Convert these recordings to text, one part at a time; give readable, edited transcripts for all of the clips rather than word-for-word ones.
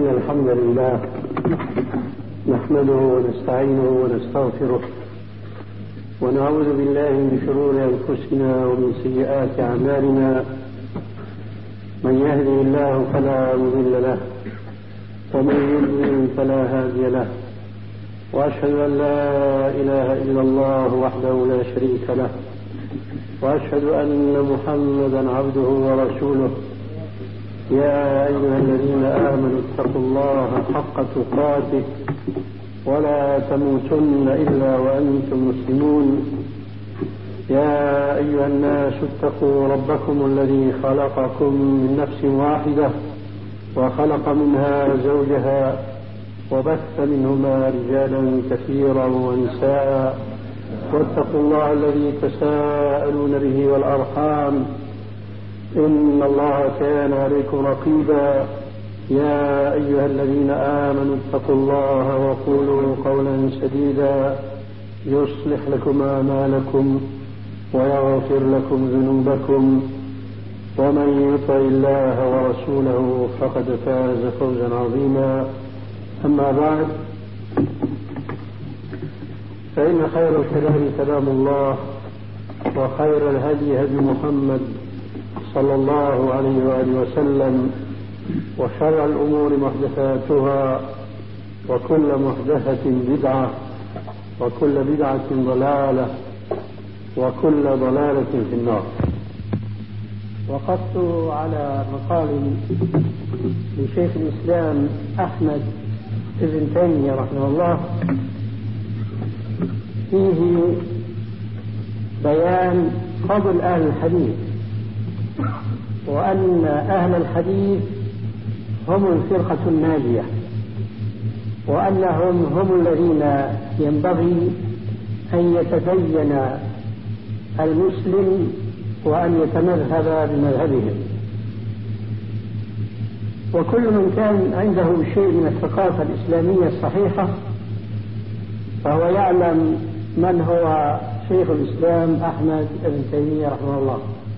إن الحمد لله نحمده ونستعينه ونستغفره ونعوذ بالله من شرور أنفسنا ومن سيئات أعمالنا. من يهده الله فلا مضل له ومن يضلل فلا هادي له، وأشهد أن لا إله إلا الله وحده لا شريك له، وأشهد أن محمدا عبده ورسوله. يا أيها الذين آمنوا اتقوا الله حق تقاته ولا تموتن إلا وأنتم مسلمون. يا أيها الناس اتقوا ربكم الذي خلقكم من نفس واحدة وخلق منها زوجها وبث منهما رجالا كثيرا ونساء، واتقوا الله الذي تساءلون به والأرحام إن الله كان عليكم رقيبا. يا أيها الذين آمنوا اتقوا الله وقولوا قولا سديدا يصلح لكم أعمالكم ويغفر لكم ذنوبكم، ومن يطع الله ورسوله فقد فاز فوزا عظيما. أما بعد، فإن خير الكلام كلام الله، وخير الهدي هدي محمد صلى الله عليه وآله وسلم، وشر الأمور محدثاتها، وكل محدثة بدعة، وكل بدعة ضلالة، وكل ضلالة في النار. وقفت على مقال لشيخ الإسلام أحمد بن تيمية رحمه الله فيه بيان فضل أهل الحديث، وأن أهل الحديث هم الفرقة الناجية، وأنهم هم الذين ينبغي أن يتدين المسلم وأن يتمذهب بمذهبهم. وكل من كان عنده شيء من الثقافة الإسلامية الصحيحة فهو يعلم من هو شيخ الإسلام أحمد بن تيمية رحمه الله.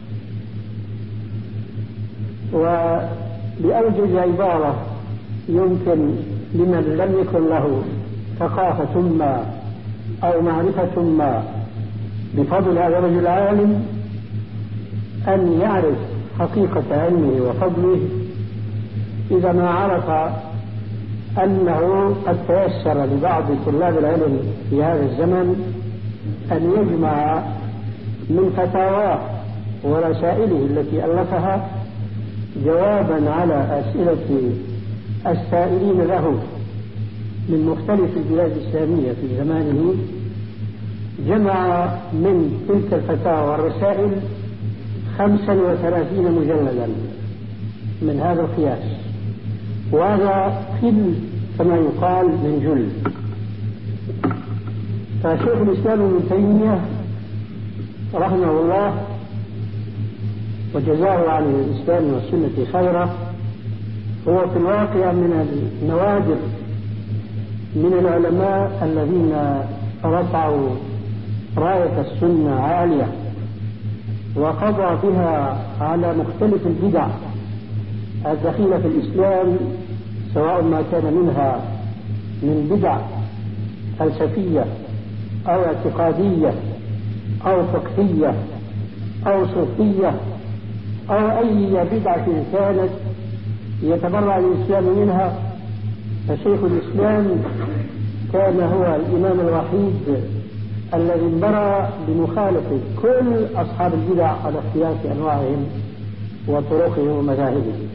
وبأوجز عبارة يمكن لمن لم يكن له ثقافة ما أو معرفة ما بفضل هذا الرجل العالم أن يعرف حقيقة علمه وفضله إذا ما عرف أنه قد تيسر لبعض طلاب العلم في هذا الزمن أن يجمع من فتاواه ورسائله التي ألفها جوابا على أسئلة السائلين له من مختلف البلاد الإسلامية في زمانه. جمع من تلك الفتاوى والرسائل 35 مجلدا من هذا القياس، وهذا خل كما يقال من جل. فشيخ الإسلام ابن تيمية رحمه الله وجزاه عن الإسلام والسنة خيرا هو في الواقع من النوادر من العلماء الذين رفعوا راية السنة عالية وقضى بها على مختلف البدع الدخيلة في الإسلام، سواء ما كان منها من بدع فلسفية أو اعتقادية أو فقهية أو صوفية أو أي بدعة كانت يتبرع الإسلام منها. فشيخ الإسلام كان هو الإمام الوحيد الذي انبرى بمخالفة كل أصحاب البدع على اختلاف أنواعهم وطرقهم ومذاهبهم.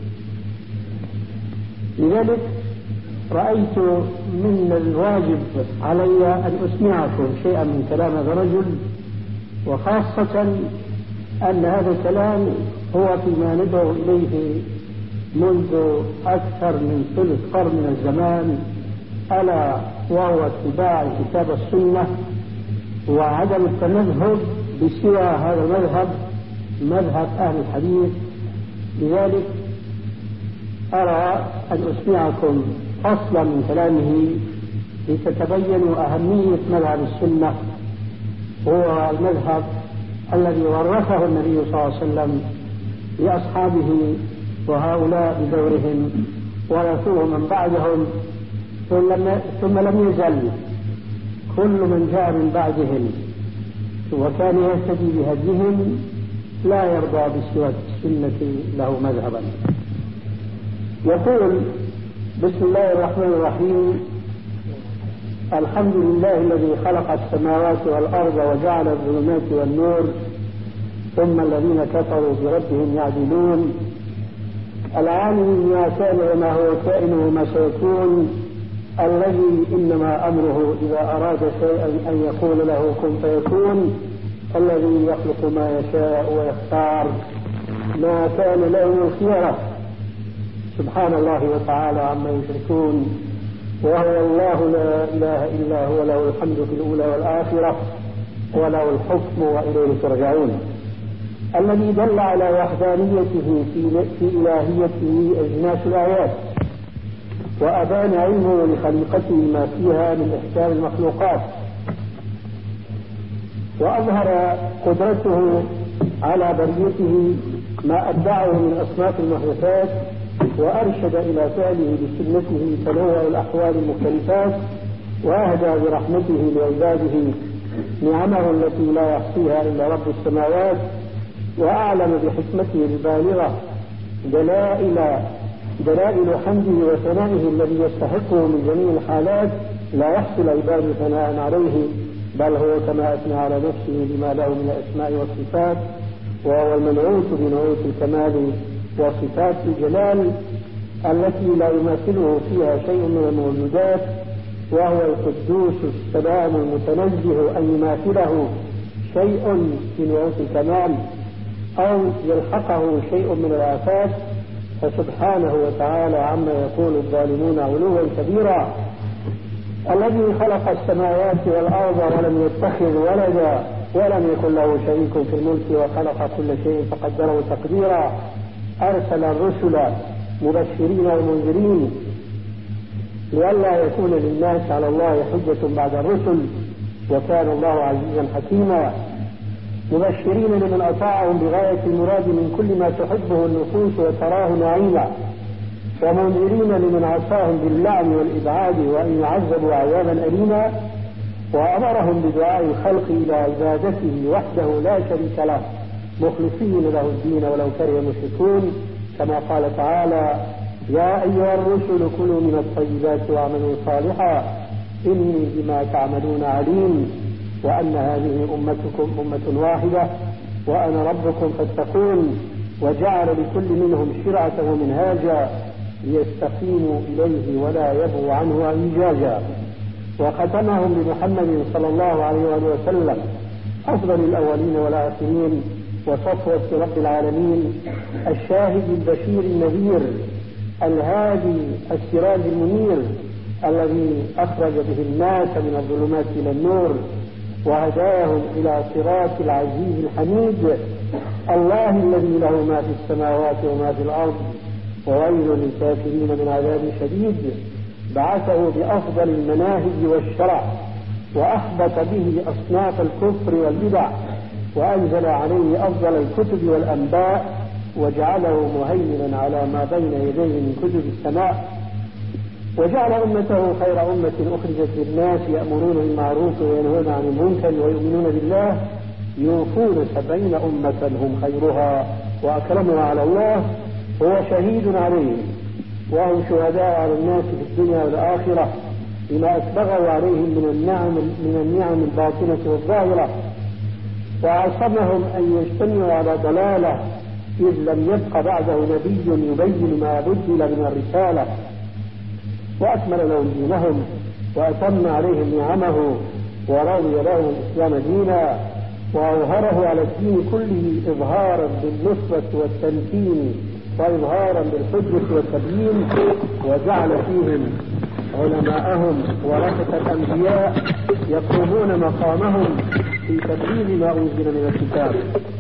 لذلك رأيت من الواجب علي أن أسمعكم شيئا من كلام هذا الرجل، وخاصة أن هذا الكلام هو فيما ندعو إليه منذ أكثر من ثلث قرن من الزمان، ألا وهو اتباع كتاب السنة وعدم التمذهب بسوى هذا المذهب، مذهب أهل الحديث. لذلك أرى أن أسمعكم فصلا من كلامه لتتبينوا أهمية مذهب السنة، هو المذهب الذي ورثه النبي صلى الله عليه وسلم لأصحابه، وهؤلاء بدورهم ورثوه من بعدهم ثم لم يزل كل من جاء من بعدهم وكان يهتدي بهديهم لا يرضى بسوى السنة له مذهبا. يقول: بسم الله الرحمن الرحيم. الحمد لله الذي خلق السماوات والأرض وجعل الظلمات والنور ثم الذين كفروا بربهم يعدلون. العالم بما كان وما هو كائن وما سيكون، الذي إنما أمره إذا أراد شيئا أن يقول له كن فيكون، الذي يخلق ما يشاء ويختار، ما كان له الخيرة، سبحان الله وتعالى عما يشركون. وهو الله لا إله إلا هو، له الحمد في الأولى والآخرة وله الحكم وإليه ترجعون. الذي دل على وحدانيته في إلهيته أجناس الآيات، وأبان علمه لخليقته ما فيها من إحكام المخلوقات، وأظهر قدرته على بريته ما أبدعه من أصناف المخلوقات، وأرشد إلى فعله بسنته تنوع الأحوال المختلفات، وأهدى برحمته لعباده نعمه التي لا يحصيها إلا رب السماوات، وأعلم بحكمته البالغة دلائل حمده وثنائه الذي يستحقه من جميع الحالات، لا يحصي العباد ثناء عليه، بل هو كما أثنى على نفسه بما له من الأسماء والصفات، وهو المنعوت بنعوت الكمال وصفات الجلال التي لا يماثله فيها شيء من الموجودات، وهو القدوس السلام المتنزه أن يماثله شيء من نعوت الكمال أو يلحقه شيء من الآفات، فسبحانه وتعالى عما يقول الظالمون علوا كبيرا. الذي خلق السماوات والأرض ولم يتخذ ولدا ولم يكن له شريك في الملك وخلق كل شيء فقدره تقديرا. أرسل الرسل مبشرين ومنذرين لئلا يكون للناس على الله حجة بعد الرسل، وكان الله عزيزا حكيما. مبشرين لمن أطاعهم بغاية المراد من كل ما تحبه النفوس وتراه نعيما، ومنذرين لمن عصاهم باللعن والإبعاد وأن يعذبوا عذابا أليما. وأمرهم بدعاء الخلق إلى عبادته وحده لا شريك له مخلصين له الدين ولو كره المشركون، كما قال تعالى: يا أيها الرسل كلوا من الطيبات واعملوا صالحا إني بما تعملون عليم، وأن هذه أمتكم أمة واحدة وأنا ربكم فاتقون، وجعل لكل منهم شرعة ومنهاجا ليستقيموا إليه ولا يبغوا عنه اعوجاجا. وختمهم بمحمد صلى الله عليه وسلم أفضل الأولين والآخرين وصفوة رب العالمين، الشاهد البشير النذير الهادي السراج المنير، الذي أخرج به الناس من الظلمات إلى النور وهداهم إلى صراط العزيز الحميد. الله الذي له ما في السماوات وما في الأرض، وويل للكافرين من عذاب شديد. بعثه بأفضل المناهج والشرع، وأحبط به أصناف الكفر والبدع، وأنزل عليه أفضل الكتب والأنباء، وجعله مهيمنا على ما بين يديه من كتب السماء، وجعل أمته خير أمة أخرجت للناس يأمرون بالمعروف وينهون عن المنكر ويؤمنون بالله، يوفون 70 أمة هم خيرها وأكرمها على الله، هو شهيد عليهم وهم شهداء على الناس في الدنيا والآخرة بما أسبغوا عليهم من النعم الباطنة والظاهرة، وعصمهم أن يجتمعوا على ضلالة إذ لم يبق بعده نبي يبين ما بدل من الرسالة، وأكمل لهم دينهم وأتم عليهم نعمه ورضي لهم الإسلام دينا، وأظهره على الدين كله إظهارا بالنصرة والتمكين وإظهارا بالحجة والتبيين، وجعل فيهم علماءهم ورثة الأنبياء يقومون مقامهم في تبليغ ما أنزل من الكتاب،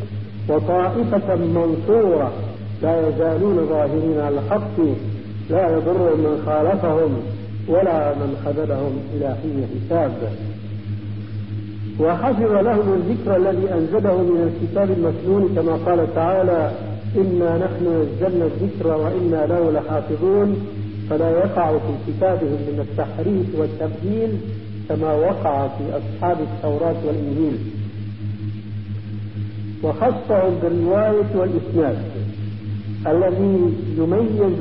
وطائفة منصورة لا يزالون ظاهرين على الحق لا يضر من خالفهم ولا من خذلهم إلى حين حساب. وحفظ لهم الذكر الذي أنزله من الكتاب المكنون، كما قال تعالى: إنا نحن نزلنا الذكر وإنا له لحافظون. فلا يقع في كتابهم من التحريف والتبديل كما وقع في أصحاب التوراة والإنجيل. وخصهم بالرواية والإسناد الذي يميز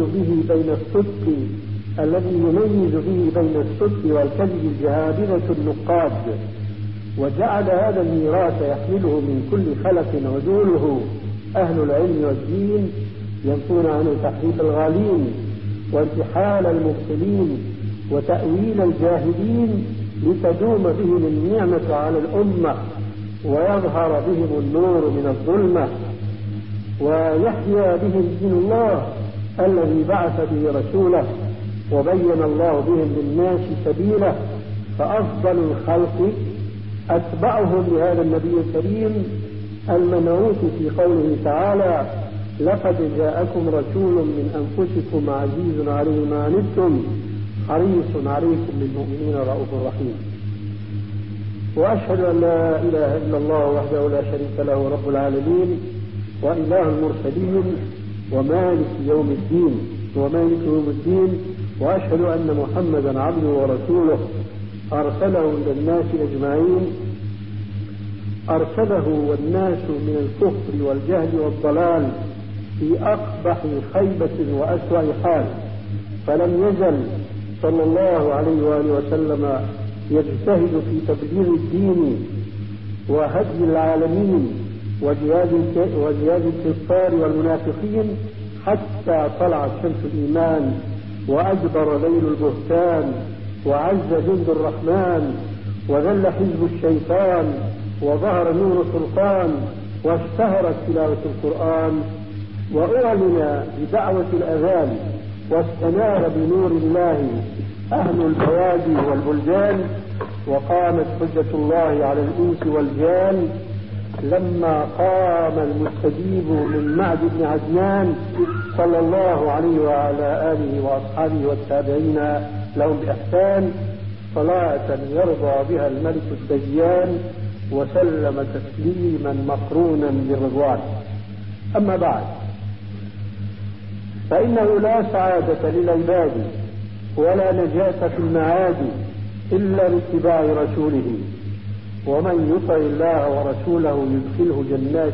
به بين الصدق والكذب الجهابذة النقاد، وجعل هذا الميراث يحمله من كل خلف عدوله أهل العلم والدين ينفون عنه تحريف الغالين وانتحال المبطلين وتأويل الجاهلين، لتدوم بهم النعمة على الأمة ويظهر بهم النور من الظلمة ويحيا بهم دين الله الذي بعث به رسوله وبين الله بهم للناس سبيله. فأفضل الخلق أتبعهم لهذا النبي الكريم المنعوت في قوله تعالى: لقد جاءكم رسول من أنفسكم عزيز عليه ما عنتم حريص عليكم بالمؤمنين رؤوف رحيم. وأشهد أن لا إله إلا الله وحده لا شريك له رب العالمين وإله المرسلين ومالك يوم الدين، وأشهد أن محمدا عبده ورسوله أرسله إلى الناس أجمعين، أرسله والناس من الكفر والجهل والضلال في أقبح خيبة وأسوأ حال، فلم يزل صلى الله عليه وآله وسلم يجتهد في تبليغ الدين وهدي العالمين وجهاد الكفار والمنافقين حتى طلعت شمس الإيمان وأجبر ليل البهتان وعز جند الرحمن وذل حزب الشيطان وظهر نور السلطان واشتهرت تلاوة القرآن وأعلن بدعوة الأذان واستنار بنور الله أهل البوادي والبلدان، وقامت حجة الله على الإنس والجان لما قام المستجيب من معد بن عدنان صلى الله عليه وعلى آله وأصحابه والتابعين لهم بإحسان صلاة يرضى بها الملك الديان وسلم تسليما مقرونا بالرضوان. أما بعد، فإنه لا سعادة للعباد ولا نجاة في المعاد إلا باتباع رسوله، ومن يطع الله ورسوله يدخله جنات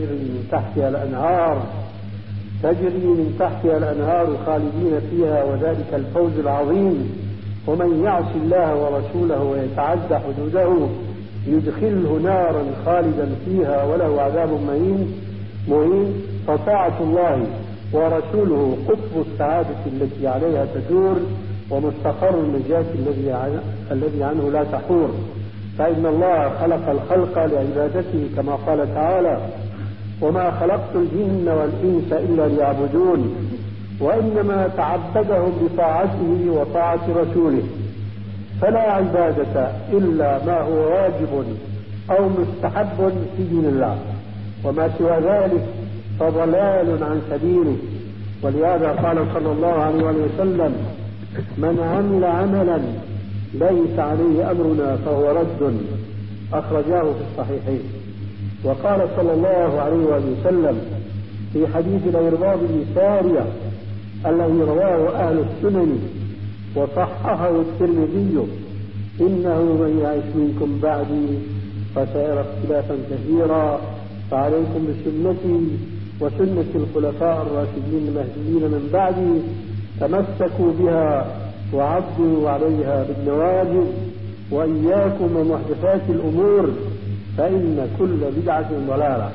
تجري من تحتها الأنهار خالدين فيها وذلك الفوز العظيم. ومن يعص الله ورسوله ويتعدى حدوده يدخله نارا خالدا فيها وله عذاب مهين. فطاعة الله ورسوله قطب السعادة التي عليها تدور ومستقر النجاة الذي عنه لا تحور، فإن الله خلق الخلق لعبادته كما قال تعالى: وما خلقت الجن والإنس إلا ليعبدون، وإنما تعبدهم بطاعته وطاعة رسوله، فلا عبادة إلا ما هو واجب أو مستحب في دين الله، وما سوى ذلك فضلال عن سبيله. ولهذا قال صلى الله عليه وسلم: من عمل عملا ليس عليه أمرنا فهو رد، أخرجاه في الصحيحين. وقال صلى الله عليه وسلم في حديث الإرباض بن سارية الذي رواه أهل السنن وصححه الترمذي: إنه من يعش منكم بعدي فسيرى اختلافا كثيرا، فعليكم بسنتي وسنة الخلفاء الراشدين المهديين من بعدي، تمسكوا بها وعضوا عليها بالنواجذ، وإياكم ومحدثات الأمور فإن كل بدعة ضلالة.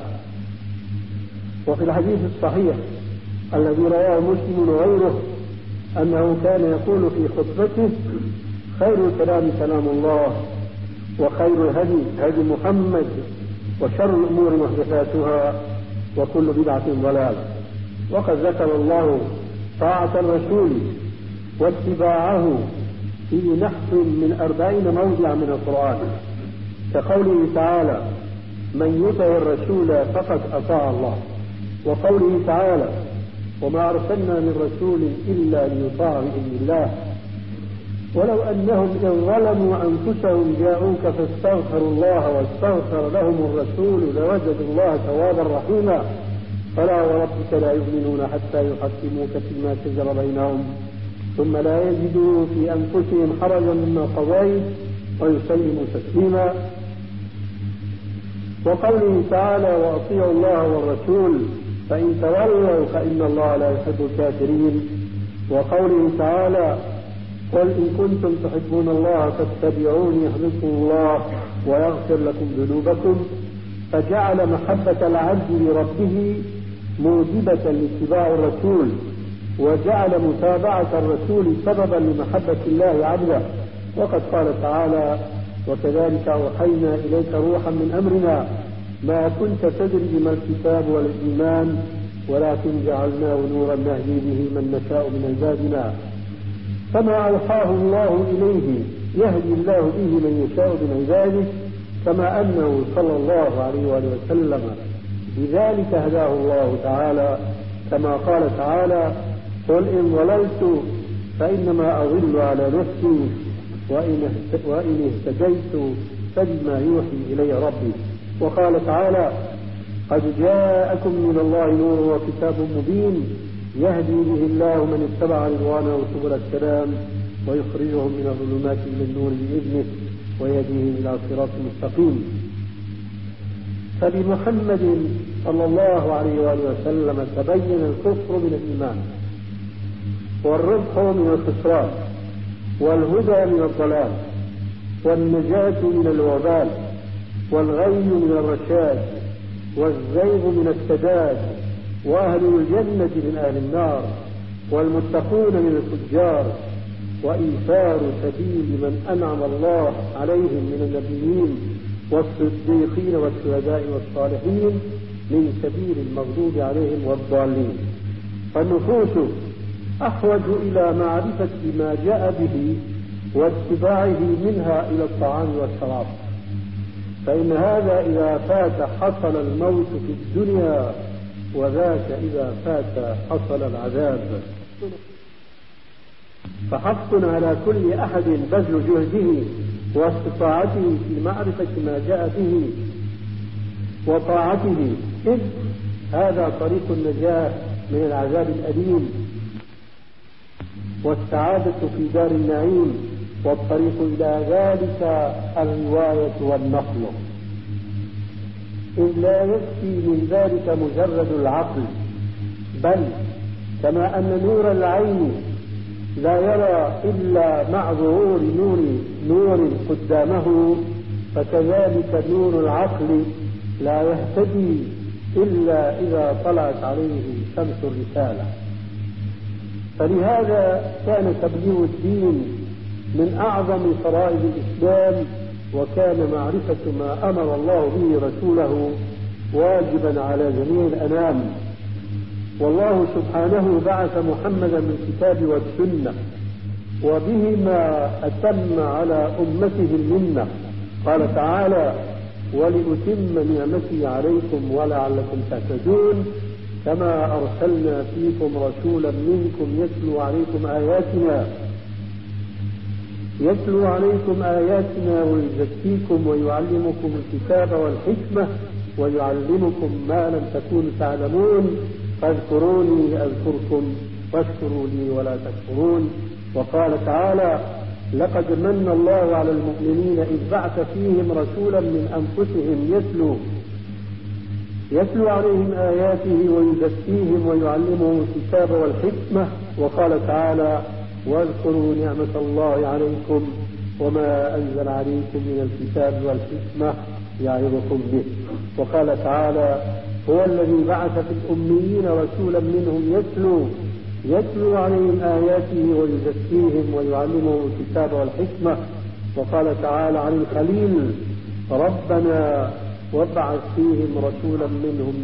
وفي الحديث الصحيح الذي رواه مسلم وغيره أنه كان يقول في خطبته: خير الكلام كلام الله، وخير الهدي هدي محمد، وشر الأمور محدثاتها، وكل بدعة ضلالة. وقد ذكر الله طاعة الرسول واتباعه في نحو من 40 موضع من القرآن، كقوله تعالى: من يطع الرسول فقد أطاع الله، وقوله تعالى: وما أرسلنا من رسول إلا ليطاع بإذن الله، ولو أنهم إن ظلموا أنفسهم جاءوك فاستغفروا الله واستغفر لهم الرسول لوجدوا الله توابا رحيما، فلا وربك لا يؤمنون حتى يحكموك فيما شجر بينهم ثم لا يجدوا في أنفسهم حرجا مما قضيت ويسلموا تسليما. وقوله تعالى وأطيعوا الله والرسول فإن تولوا فإن الله لا يحب الكافرين. وقوله تعالى قل إن كنتم تحبون الله فاتبعوني يحببكم الله ويغفر لكم ذنوبكم، فجعل محبة العبد لربه موجبة لاتباع الرسول، وجعل متابعة الرسول سببا لمحبة الله عبده. وقد قال تعالى وكذلك أوحينا إليك روحا من أمرنا ما كنت تدري ما الكتاب ولا الإيمان ولكن جعلناه نورا نهدي به من نشاء من عبادنا. فما أوحاه الله إليه يهدي الله به من يشاء من عباده، كما أنه صلى الله عليه وآله وسلم بذلك هداه الله تعالى، كما قال تعالى قل إن ضللت فإنما أضل على نفسي وإن اهتديت فبما يوحي إلي ربي. وقال تعالى قد جاءكم من الله نور وكتاب مبين يهدي به الله من اتبع رضوانه سبل السلام ويخرجهم من الظلمات إلى النور بإذنه ويهديهم إلى صراط مستقيم. فبمحمد صلى الله عليه وآله وسلم تبين الكفر من الإيمان، والربح من الخسران، والهدى من الضلال، والنجاة من الوبال، والغي من الرشاد، والزيغ من السداد، وأهل الجنة من أهل النار، والمتقون من الفجار، وإيثار سبيل من أنعم الله عليهم من النبيين والصديقين والشهداء والصالحين من سبيل المغضوب عليهم والضالين. فالنفوس أحوج إلى معرفة ما جاء به واتباعه منها إلى الطعام والشراب، فإن هذا إذا فات حصل الموت في الدنيا، وذاك إذا فات حصل العذاب. فحق على كل أحد بذل جهده واستطاعته في معرفة ما جاء به وطاعته، إذ هذا طريق النجاة من العذاب الأليم والسعادة في دار النعيم، والطريق إلى ذلك الرواية والنقل. إذ لا يكفي من ذلك مجرد العقل، بل كما أن نور العين لا يرى إلا مع ظهور نور قدامه، فكذلك نور العقل لا يهتدي إلا إذا طلعت عليه شمس الرسالة. فلهذا كان تبليغ الدين من أعظم فرائض الإسلام، وكان معرفة ما أمر الله به رسوله واجبا على جميع الأنام. والله سبحانه بعث محمدا بالكتاب والسنة، وبهما أتم على أمته المنة. قال تعالى ولأتم نعمتي عليكم ولعلكم تهتدون، كما أرسلنا فيكم رسولا منكم يتلو عليكم آياتنا ويزكيكم ويعلمكم الكتاب والحكمة ويعلمكم ما لم تكونوا تعلمون، فاذكروني أذكركم واشكروا لي ولا تكفرون. وقال تعالى لقد من الله على المؤمنين إذ بعث فيهم رسولا من أنفسهم يتلو عليهم آياته ويزكيهم ويعلمهم الكتاب والحكمة. وقال تعالى واذكروا نعمة الله عليكم وما أنزل عليكم من الكتاب والحكمة يعظكم به. وقال تعالى هو الذي بعث في الأميين رسولا منهم يتلو عليهم آياته ويزكيهم ويعلمهم الكتاب والحكمة. وقال تعالى عن الخليل ربنا وابعث فيهم رسولا منهم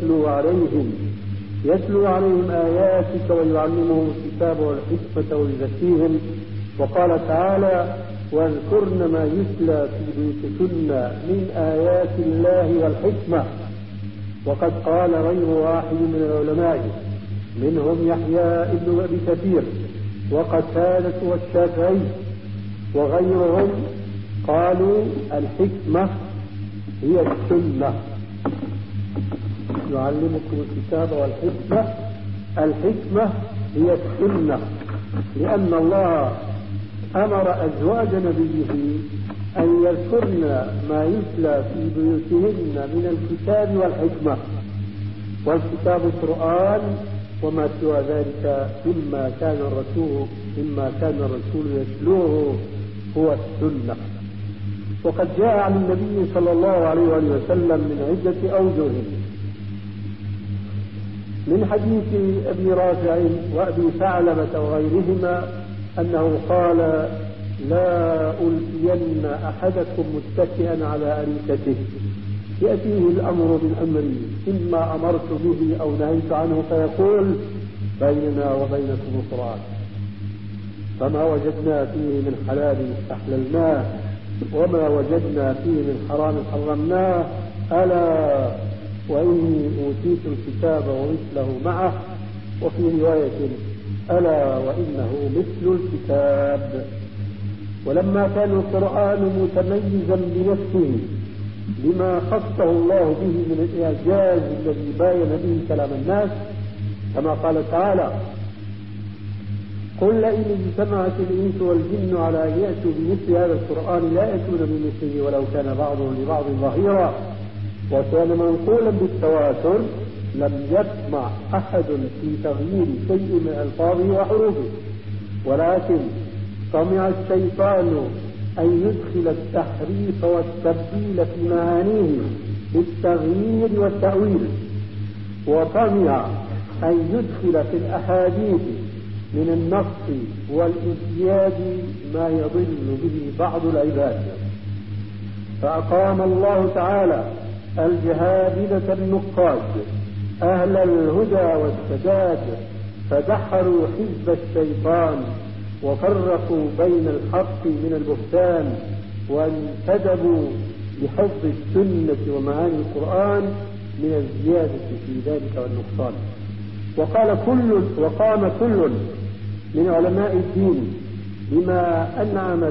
يتلو عليهم آياتك ويعلمهم الكتاب والحكمة ويزكيهم. وقال تعالى واذكرن ما يتلى في بيوتكن من آيات الله والحكمة. وقد قال غير واحد من العلماء منهم يحيى ابن أبي كثير وقتادة والشافعي وغيرهم قالوا الحكمة هي السنة، يعلمكم الكتاب والحكمة، الحكمة هي السنة. لأن الله أمر أزواج نبيه أن يذكرن ما يتلى في بيوتهن من الكتاب والحكمة، والكتاب القرآن وما سوى ذلك مما كان الرسول يتلوه هو السنة. وقد جاء عن النبي صلى الله عليه وسلم من عدة أوجه، من حديث ابن رافع وأبي ثعلبة وغيرهما أنه قال: لا ألقين أحدكم متكئا على أريكته يأتيه الأمر من أمري إما أمرت به أو نهيت عنه فيقول بيننا وبينكم القرآن، فما وجدنا فيه من حلال استحللناه وما وجدنا فيه من حرام حرمناه، ألا وإني أوتيت الكتاب ومثله معه، وفي رواية ألا وإنه مثل الكتاب. ولما كان القرآن متميزا بنفسه لما خصه الله به من الإعجاز الذي باين به كلام الناس، كما قال تعالى: قل لئن اجتمعت الإنس والجن على أن يأتوا بمثل هذا القرآن لا يأتون بمثله ولو كان بعضهم لبعض ظهيرا. وكان منقولا بالتواتر لم يطمع أحد في تغيير شيء من ألفاظه وحروفه، ولكن طمع الشيطان أن يدخل التحريف والتبديل في معانيه بالتغيير والتأويل، وطمع أن يدخل في الأحاديث من النص والإزياد ما يضل به بعض العباد. فأقام الله تعالى الجهابذة النقاد أهل الهدى والسداد، فدحروا حزب الشيطان وفرقوا بين الحق من البهتان، وانتدبوا بحفظ السنة ومعاني القرآن من الزيادة في ذلك والنقصان. وقام كل من علماء الدين بما أنعم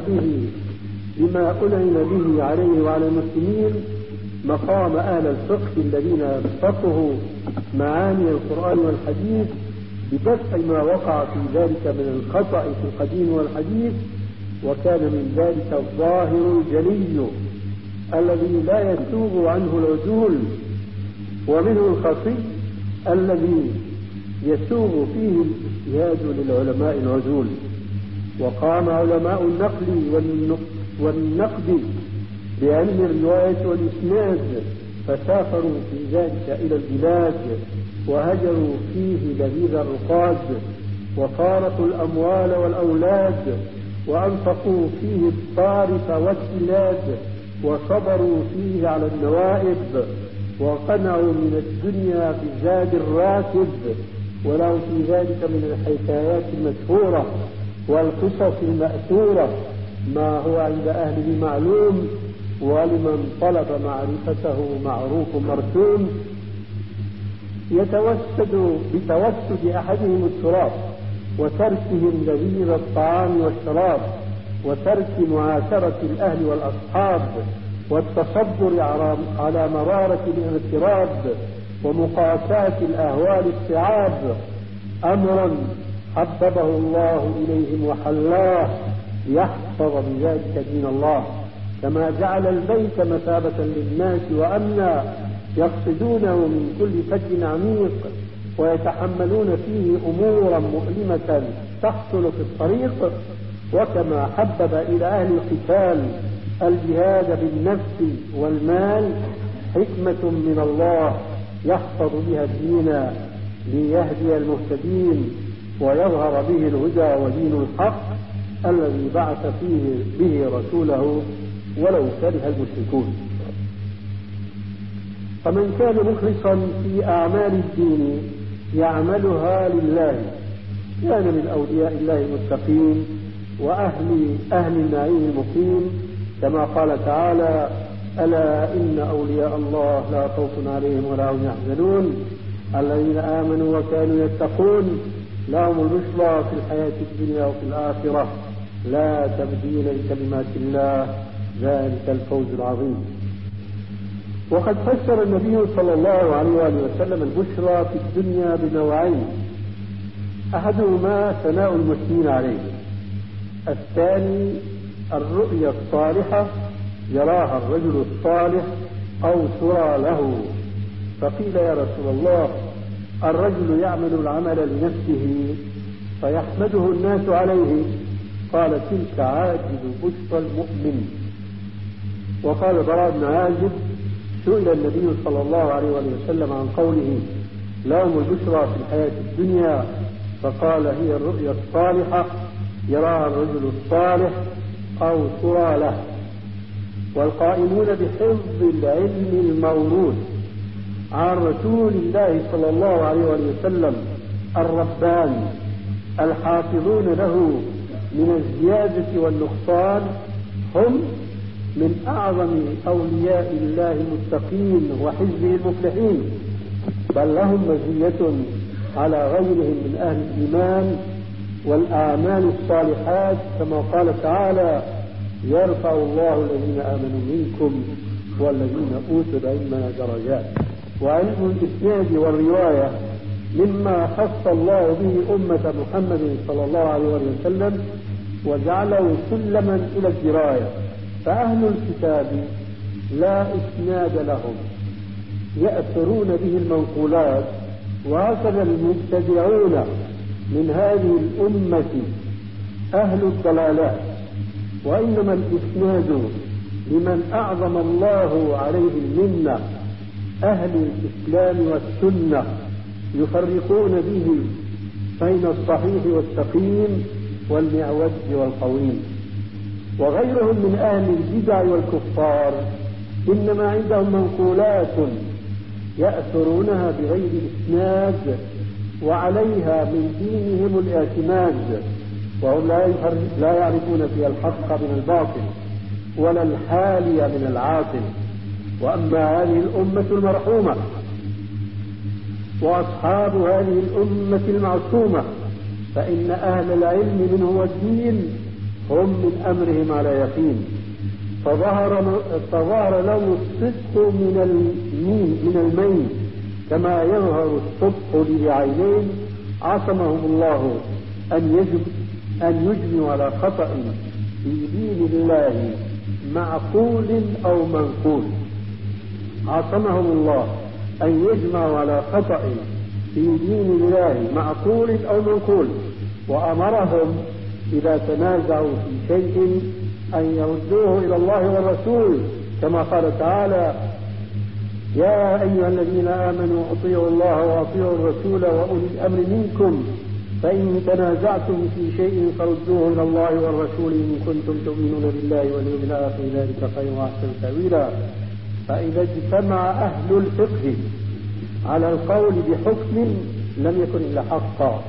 به عليه وعلى المسلمين مقام أهل الفقه الذين فقهوا معاني القرآن والحديث بدفع ما وقع في ذلك من الخطأ في القديم والحديث. وكان من ذلك الظاهر الجلي الذي لا يسوغ عنه العدول، ومنه الخفي الذي يسوغ فيه الاجتهاد للعلماء العدول. وقام علماء النقل والنقد بعلم الرواية والإسناد، فسافروا في ذلك إلى البلاد وهجروا فيه لذيذ الرقاد، وفارقوا الأموال والأولاد، وأنفقوا فيه الطارف والسلاد، وصبروا فيه على النوائب، وقنعوا من الدنيا بزاد الراكب. ولو في ذلك من الحكايات المشهورة والقصص المأثورة ما هو عند أهله معلوم، ولمن طلب معرفته معروف مرسوم. يتوسد بتوسد أحدهم التراب، وتركهم لذيذ الطعام والشراب، وترك معاشرة الأهل والأصحاب، والتصبر على مرارة الاغتراب، ومقاساة الأهوال الصعاب، أمرا حببه الله إليهم وحلاه ليحفظ بذلك دين الله، كما جعل البيت مثابة للناس وأمنا يقصدونه من كل فج عميق، ويتحملون فيه أمورا مؤلمة تحصل في الطريق. وكما حبب إلى أهل القتال الجهاد بالنفس والمال حكمة من الله يحفظ بها الدين ليهدي المهتدين ويظهر به الهدى ودين الحق الذي بعث فيه به رسوله ولو كره المشركون. فمن كان مخلصا في أعمال الدين يعملها لله كان من أولياء الله المتقين وأهل النعيم المقيم، كما قال تعالى: ألا إن أولياء الله لا خوف عليهم ولا هم يحزنون الذين آمنوا وكانوا يتقون لهم البشرى في الحياة الدنيا وفي الآخرة لا تبديل لكلمات الله ذلك الفوز العظيم. وقد فسر النبي صلى الله عليه وآله وسلم البشرى في الدنيا بنوعين: أحدهما ثناء المسلمين عليه، الثاني الرؤيا الصالحة يراها الرجل الصالح أو ترى له. فقيل يا رسول الله الرجل يعمل العمل لنفسه فيحمده الناس عليه، قال تلك عاجز بشرى المؤمن. وقال براء بن عازب سئل النبي صلى الله عليه وسلم عن قوله لهم البشرى في الحياة الدنيا، فقال هي الرؤيا الصالحة يراها الرجل الصالح أو ترى له. والقائمون بحفظ العلم الموروث عن رسول الله صلى الله عليه وسلم الرباني الحافظون له من الزيادة والنقصان هم من أعظم أولياء الله المتقين وحزبه المفلحين، بل لهم مزية على غيرهم من أهل الإيمان والأعمال الصالحات، كما قال تعالى يرفع الله الذين آمنوا منكم والذين أوتوا العلم درجات. وعلم الإسناد والرواية مما خص الله به أمة محمد صلى الله عليه وسلم وجعله سلما إلى الدراية، فأهل الكتاب لا إسناد لهم يأثرون به المنقولات، وهكذا المبتدعون من هذه الأمة أهل الضلالات، وإنما الإسناد لمن أعظم الله عليه المنة أهل الإسلام والسنة يفرقون به بين الصحيح والسقيم والمعوج والقويم. وغيرهم من أهل البدع والكفار إنما عندهم منقولات يأثرونها بغير إسناد وعليها من دينهم الاعتماد، وهم لا يعرفون فيها الحق من الباطل ولا الحالي من العاطل. وأما هذه الأمة المرحومة وأصحاب هذه الأمة المعصومة فإن أهل العلم منه والدين هم من أمرهم على يقين، فظهر لهم الصدق من المين كما يظهر الصبح للعينين، عصمهم الله أن يجنوا على خطأ في دين الله معقول أو منقول، عصمهم الله أن يجمعوا على خطأ في دين الله معقول أو منقول، وأمرهم إذا تنازعوا في شيء أن يردوه إلى الله والرسول، كما قال تعالى يا أيها الذين آمنوا أطيعوا الله وأطيعوا الرسول وأولي الأمر منكم فإن تنازعتم في شيء فردوه إلى الله والرسول إن كنتم تؤمنون بالله واليوم الآخر ذلك خير وأحسن تأويلا. فإذا اجتمع أهل الفقه على القول بحكم لم يكن إلا حقا،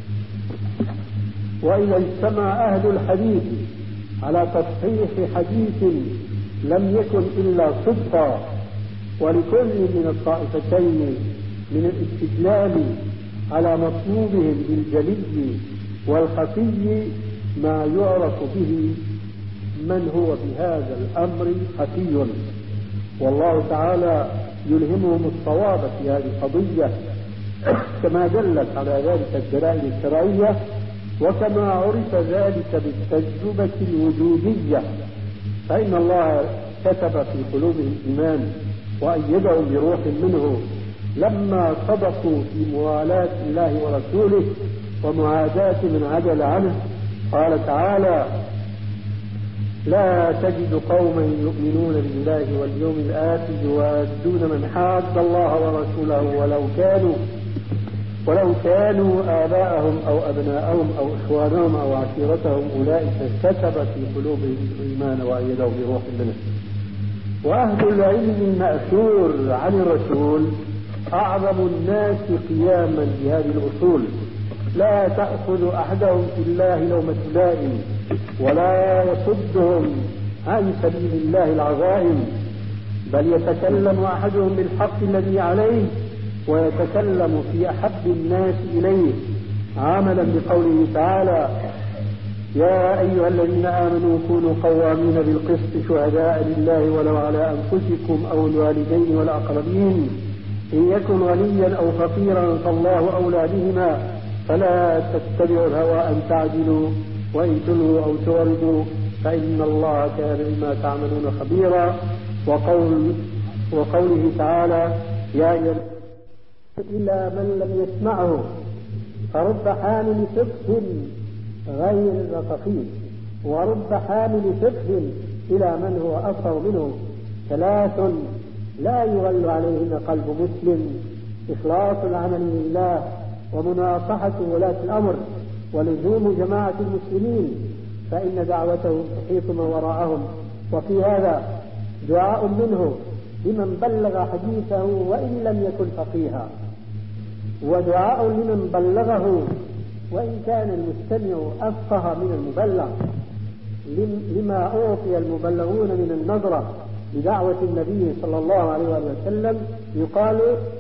وإذا اجتمع أهل الحديث على تصحيح حديث لم يكن إلا صدقا. ولكل من الطائفتين من الاستدلال على مطلوبهم بالجلي والخفي ما يعرف به من هو بهذا الأمر خفي، والله تعالى يلهمهم الصواب في هذه القضية كما دلت على ذلك الدلائل الشرعية، وكما عرف ذلك بالتجربة الوجودية، فإن الله كتب في قلوبهم الإيمان وأيدهم بروح منه لما صدقوا في موالاة الله ورسوله ومعاداة من عدل عنه. قال تعالى لا تجد قوما يؤمنون بالله واليوم الآخر يوادون من حاد الله ورسوله ولو كانوا آباءهم أو أبناءهم أو إخوانهم أو عشيرتهم أولئك كتب في قلوبهم الإيمان وأيدهم بروح منه. وأهل العلم المأثور عن الرسول أعظم الناس قياما بهذه الأصول، لا تأخذ أحدهم في الله لومة لائم ولا يصدهم عن سبيل الله العظائم، بل يتكلم أحدهم بالحق الذي عليه ويتكلم في أحب الناس إليه عملا بقوله تعالى يا أيها الذين آمنوا كونوا قوامين بالقسط شهداء لله ولو على أنفسكم أو الوالدين والأقربين إن يكن غنيا أو فقيرا فالله أولى بهما فلا تتبعوا الهوى أن تعدلوا وإن تلووا أو تعرضوا فإن الله كان بما تعملون خبيرا. وقوله تعالى يا أيها إلا من لم يسمعه فرب حامل فقه غير فقيه ورب حامل فقه إلى من هو أفقه منه. ثلاث لا يغل عليهن قلب مسلم: إخلاص العمل لله ومناصحة ولاة الأمر ولزوم جماعة المسلمين فإن دعوتهم تحيط من وراءهم. وفي هذا دعاء منه لمن بلغ حديثه وإن لم يكن فقيها، ودعاء لمن بلغه وإن كان المستمع أفقه من المبلغ، لما أعطي المبلغون من النظرة بدعوة النبي صلى الله عليه وسلم. يقال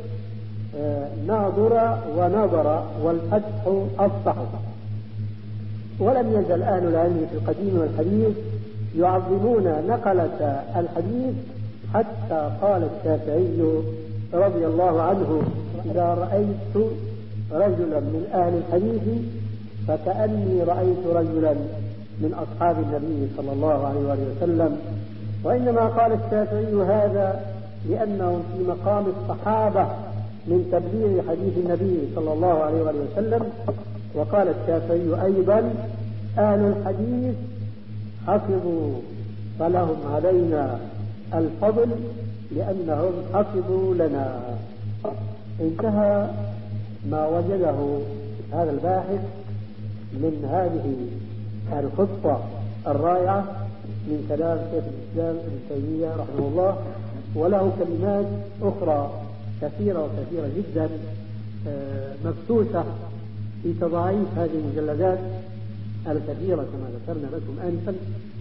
ناظر ونظر والفتح أفصح. ولم يزل أهل العلم في القديم والحديث يعظمون نقلة الحديث، حتى قال الشافعي رضي الله عنه: إذا رأيت رجلا من أهل الحديث فكأني رأيت رجلا من أصحاب النبي صلى الله عليه وسلم. وإنما قال الشافعي هذا لأنهم في مقام الصحابة من تبليغ حديث النبي صلى الله عليه وسلم. وقال الشافعي أيضا: أهل الحديث حفظوا فلهم علينا الفضل لأنهم حفظوا لنا. انتهى ما وجده هذا الباحث من هذه الخطة الرائعة من كلام شيخ الإسلام ابن تيمية رحمه الله، وله كلمات أخرى كثيرة وكثيرة جدا مبثوثة في تضاعيف هذه المجلدات الكثيرة كما ذكرنا لكم آنفا،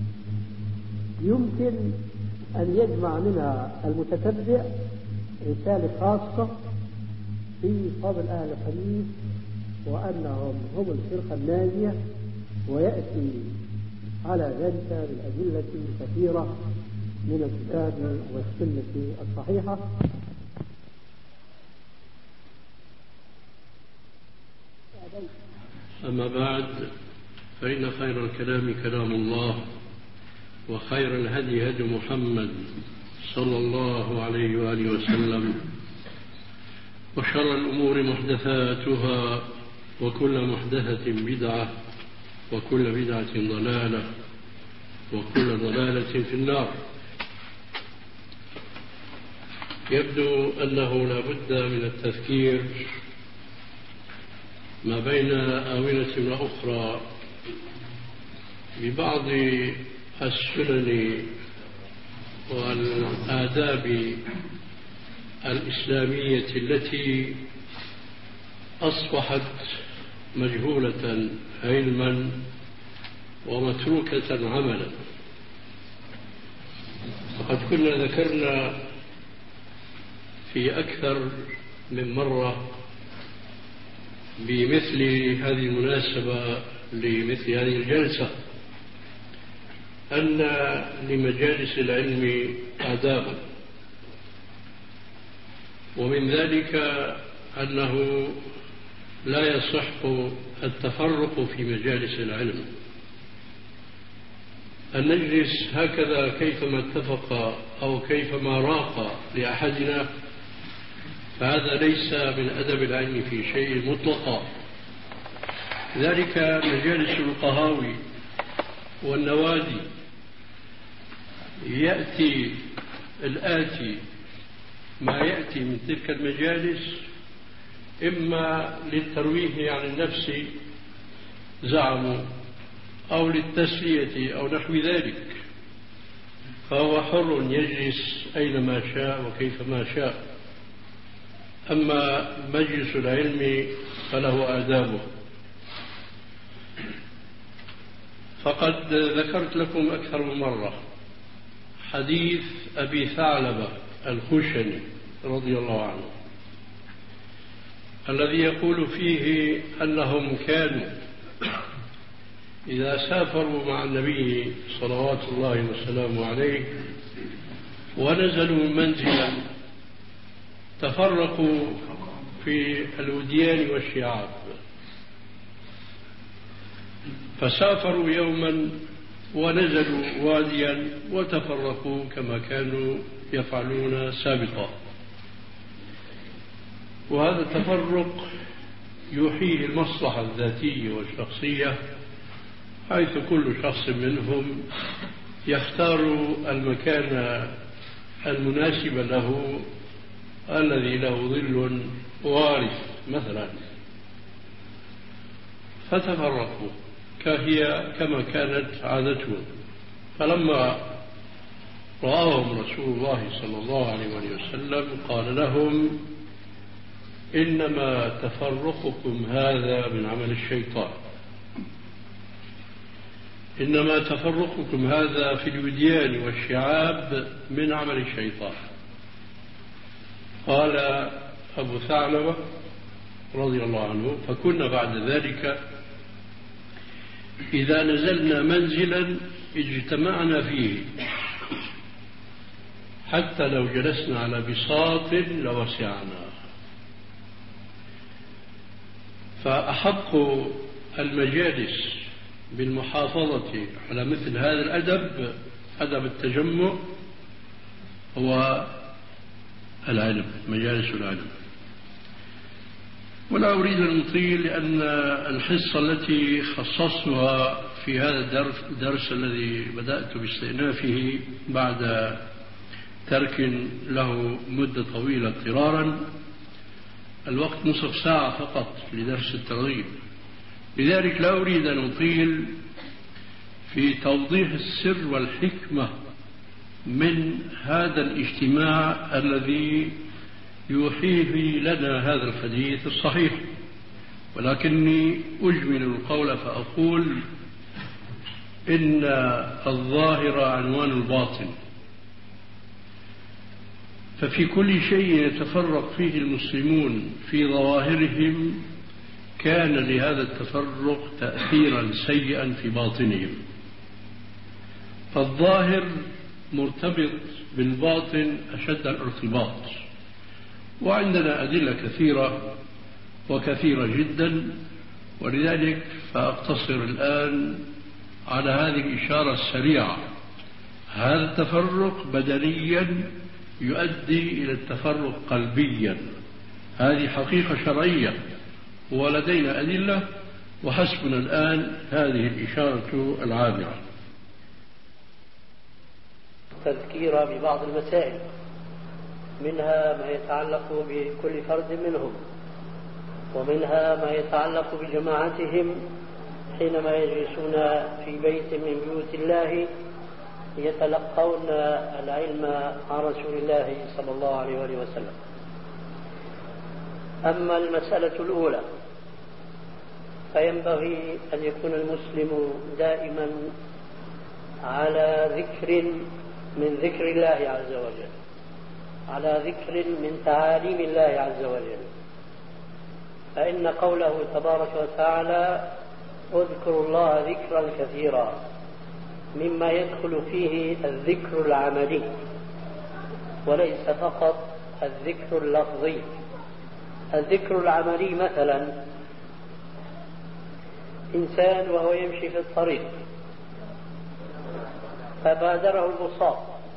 يمكن أن يجمع منها المتتبع رسالة خاصة في فضل أهل الحديث وأنهم هم الفرقة الناجية، ويأتي على ذلك بالأدلة الكثيرة من الكتاب والسنة الصحيحة. أما بعد، فإن خير الكلام كلام الله، وخير الهدي هدي محمد صلى الله عليه وآله وسلم، وشر الأمور محدثاتها، وكل محدثة بدعة، وكل بدعة ضلالة، وكل ضلالة في النار. يبدو أنه لا بد من التذكير ما بين آونة وأخرى ببعض السنن والآداب الإسلامية التي أصبحت مجهولة علما ومتروكة عملا. وقد كنا ذكرنا في أكثر من مرة بمثل هذه المناسبة لمثل هذه الجلسة أن لمجالس العلم آدابا، ومن ذلك أنه لا يصح التفرق في مجالس العلم، أن نجلس هكذا كيفما اتفق أو كيفما راق لأحدنا، فهذا ليس من أدب العلم في شيء مطلقا. ذلك مجالس القهاوي والنوادي يأتي الآتي ما يأتي من تلك المجالس إما للترويح عن النفس زعموا أو للتسلية أو نحو ذلك، فهو حر يجلس أينما شاء وكيفما شاء. أما مجلس العلم فله آدابه. فقد ذكرت لكم أكثر من مرة حديث أبي ثعلبة الخشني رضي الله عنه، الذي يقول فيه أنهم كانوا إذا سافروا مع النبي صلوات الله وسلامه عليه ونزلوا منزلا تفرقوا في الوديان والشعاب، فسافروا يوما ونزلوا واديا وتفرقوا كما كانوا يفعلون سابقا. وهذا التفرق يحيي المصلحة الذاتية والشخصية، حيث كل شخص منهم يختار المكان المناسب له الذي له ظل وارث مثلا، فتفرقوا كما كانت عادتهم. فلما رآهم رسول الله صلى الله عليه وسلم قال لهم: إنما تفرقكم هذا من عمل الشيطان، إنما تفرقكم هذا في الوديان والشعاب من عمل الشيطان. قال أبو ثعلبة رضي الله عنه: فكنا بعد ذلك إذا نزلنا منزلا اجتمعنا فيه، حتى لو جلسنا على بساط لوسعنا. فأحق المجالس بالمحافظة على مثل هذا الأدب، أدب التجمع، هو العلم، مجالس العلم. ولا أريد أن أطيل، لأن الحصة التي خصصتها في هذا الدرس الذي بدأت باستئنافه بعد ترك له مدة طويلة اضطرارا، الوقت نصف ساعة فقط لدرس الترغيب، لذلك لا أريد أن أطيل في توضيح السر والحكمة من هذا الاجتماع الذي يوحيه لنا هذا الحديث الصحيح، ولكني أجمل القول فأقول: إن الظاهر عنوان الباطن. ففي كل شيء يتفرق فيه المسلمون في ظواهرهم كان لهذا التفرق تأثيرا سيئا في باطنهم. فالظاهر مرتبط بالباطن أشد الارتباط، وعندنا أدلة كثيرة وكثيرة جدا، ولذلك فأقتصر الآن على هذه الإشارة السريعة. هذا التفرق بدنيا يؤدي إلى التفرق قلبيا، هذه حقيقة شرعية ولدينا أدلة، وحسبنا الآن هذه الإشارة العابرة. تذكير ببعض المسائل، منها ما يتعلق بكل فرد منهم، ومنها ما يتعلق بجماعتهم حينما يجلسون في بيت من بيوت الله يتلقون العلم عن رسول الله صلى الله عليه وسلم. أما المسألة الأولى فينبغي أن يكون المسلم دائما على ذكر من ذكر الله عز وجل، على ذكر من تعاليم الله عز وجل، فإن قوله تبارك وتعالى: اذكروا الله ذكرا كثيرا، مما يدخل فيه الذكر العملي وليس فقط الذكر اللفظي. الذكر العملي مثلا إنسان وهو يمشي في الطريق فبادره البصاق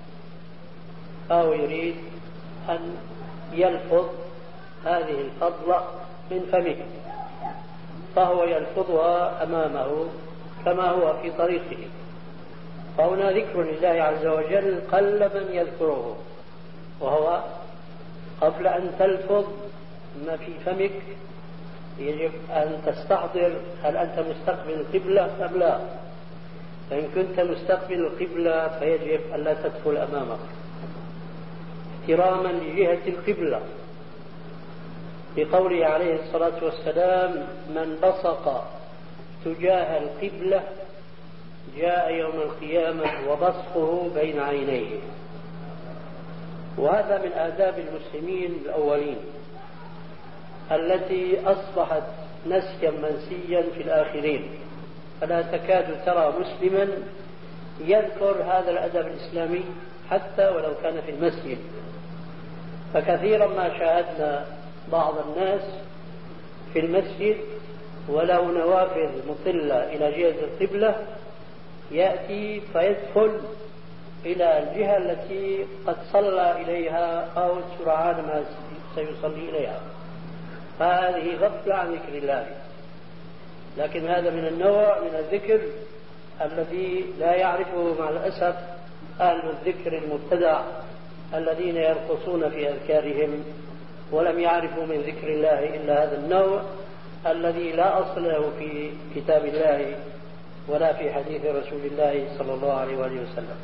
أو يريد أن يلفظ هذه الفضلة من فمه، فهو يلفظها أمامه كما هو في طريقه، فهنا ذكر لله عز وجل قل من يذكره، وهو قبل أن تلفظ ما في فمك يجب أن تستحضر هل أنت مستقبل القبلة أم لا. فإن كنت مستقبل القبلة فيجب أن لا تدخل أمامك احتراما لجهة القبلة، بقوله عليه الصلاة والسلام: من بصق تجاه القبلة جاء يوم القيامة وبصقه بين عينيه. وهذا من آداب المسلمين الأولين التي أصبحت نسيا منسيا في الآخرين، فلا تكاد ترى مسلما يذكر هذا الأدب الإسلامي حتى ولو كان في المسجد. فكثيرا ما شاهدنا بعض الناس في المسجد وله نوافذ مطلة إلى جهة القبلة يأتي فيدخل إلى الجهة التي قد صلى إليها أو سرعان ما سيصلي إليها، فهذه غفلة عن ذكر الله. لكن هذا من النوع من الذكر الذي لا يعرفه مع الأسف أهل الذكر المبتدع الذين يرقصون في أذكارهم ولم يعرفوا من ذكر الله إلا هذا النوع الذي لا أصل له في كتاب الله ولا في حديث رسول الله صلى الله عليه وآله وسلم.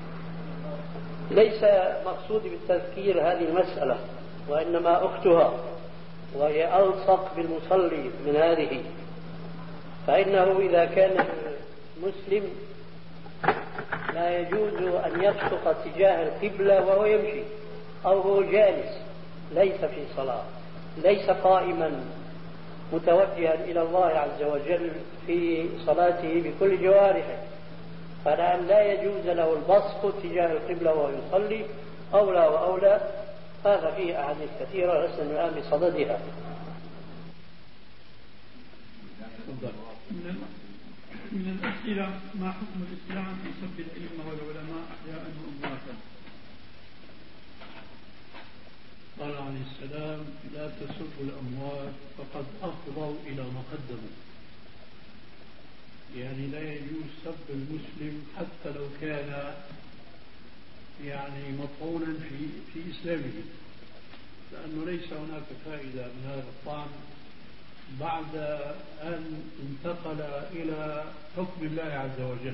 ليس مقصود بالتذكير هذه المسألة، وإنما أختها وهي ألصق بالمصلي من هذه. فإنه إذا كان المسلم لا يجوز أن يبصق تجاه القبلة وهو يمشي أو هو جالس، ليس في صلاة، ليس قائما متوجها إلى الله عز وجل في صلاته بكل جوارحه، فالآن لا يجوز له البصق تجاه القبلة وهو يصلي، أولى وأولى. هذا فيه أحاديث كثيرة لسنا الآن بصددها. من الأسئلة: ما حكم الإسلام في سب الأئمة والعلماء أحياء وأمواتا؟ قال عليه السلام: لا تسبوا الأموات فقد أفضوا إلى ما قدموا. يعني لا يجوز سب المسلم حتى لو كان يعني مطعونا في إسلامه، لأنه ليس هناك فائدة من هذا الطعن بعد أن انتقل إلى حكم الله عز وجل.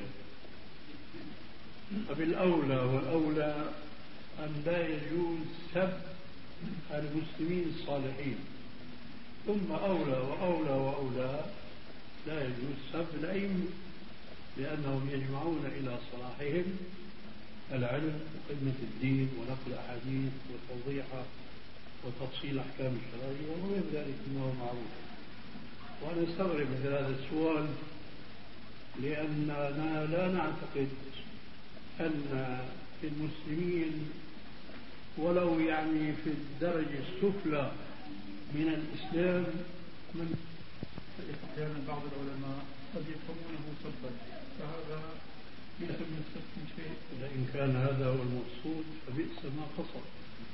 فبالأولى والأولى أن لا يجوز سب المسلمين الصالحين، ثم أولى وأولى وأولى لا يجوز سب الأئمة، لأنهم يجمعون إلى صلاحهم العلم وخدمة الدين ونقل أحاديث وتوضيحها وتفصيل أحكام الشرعية وغير ذلك مما هو معروف. وأنا أستغرب مثل هذا السؤال، لأننا لا نعتقد أن في المسلمين ولو يعني في الدرجة السفلى من الإسلام من أحيانا بعض العلماء قد يفهمونه سبا، فهذا ليس من السب شيء. إن كان هذا هو المقصود فبئس ما قصد،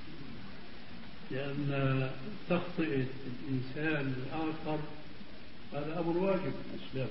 لأن تخطئة الإنسان الآخر هذا أمر واجب في الإسلام،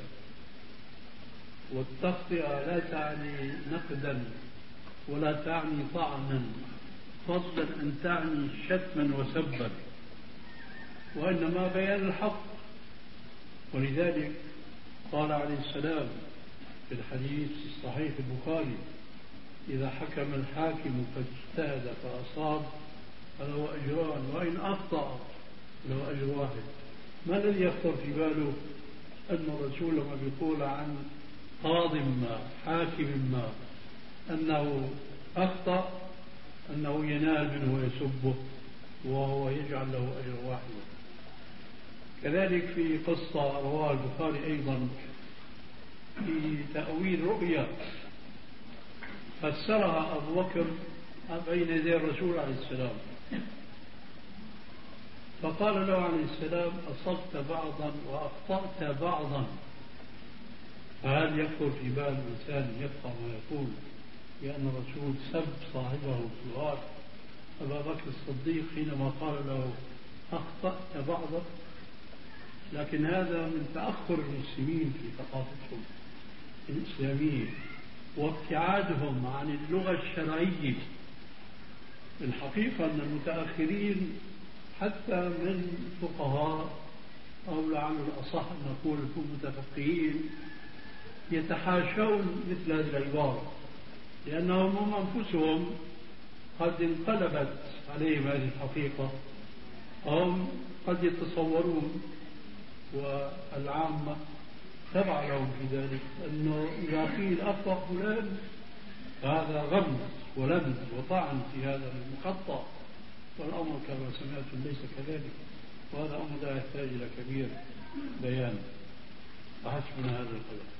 والتخطئة لا تعني نقدا ولا تعني طعنا، فضلا أن تعني شتما وسبا، وإنما بيان الحق. ولذلك قال عليه السلام في الحديث الصحيح البخاري: إذا حكم الحاكم فاجتهد فأصاب فله أجران وإن أخطأ له أجر واحد. ما الذي يخطر في باله أن الرسول لما بيقول عن قاض ما حاكم ما أنه أخطأ أنه ينال منه ويسبه وهو يجعل له أجر واحد؟ كذلك في قصة رواه البخاري أيضا في تأويل رؤيا فسرها أبو بكر بين يدي الرسول عليه السلام، فقال له عليه السلام: أصبت بعضا وأخطأت بعضا. فهل يخطر في بال الإنسان يفقه ما يقول بأن الرسول سب صاحبه في الغار أبا بكر الصديق حينما قال له أخطأت بعضا؟ لكن هذا من تأخر المسلمين في ثقافتهم الإسلامية وابتعادهم عن اللغة الشرعية. الحقيقة أن المتأخرين حتى من فقهاء أو لعل الأصح أن نقول المتفقهين يتحاشون مثل هذه العبارة، لأنهم هم أنفسهم قد انقلبت عليهم هذه الحقيقة، هم قد يتصورون والعامة تبع لهم في ذلك أنه إذا قيل أخطأ فلان فهذا غمز ولمز وطعن في هذا المخطأ، والأمر كما سمعتم ليس كذلك، وهذا أمر لا يحتاج إلى كبير بيان. فحسبنا هذا القدر.